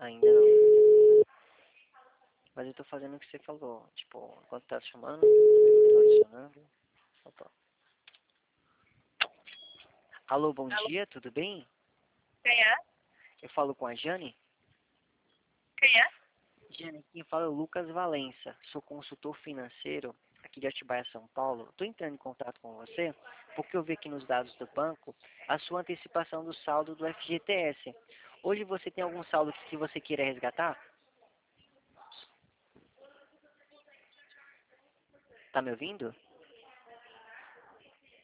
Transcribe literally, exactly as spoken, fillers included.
Ainda não. Mas eu tô fazendo o que você falou. Tipo, enquanto tá chamando, tô adicionando. Opa. Alô, bom Alô, dia, tudo bem? quem é? Eu falo com a Jane. Quem é? Jane, quem fala é o Lucas Valença. Sou consultor financeiro aqui de Atibaia, São Paulo. Estou entrando em contato com você porque eu vi aqui nos dados do banco a sua antecipação do saldo do F G T S. Hoje você tem algum saldo que você queira resgatar? Tá me ouvindo?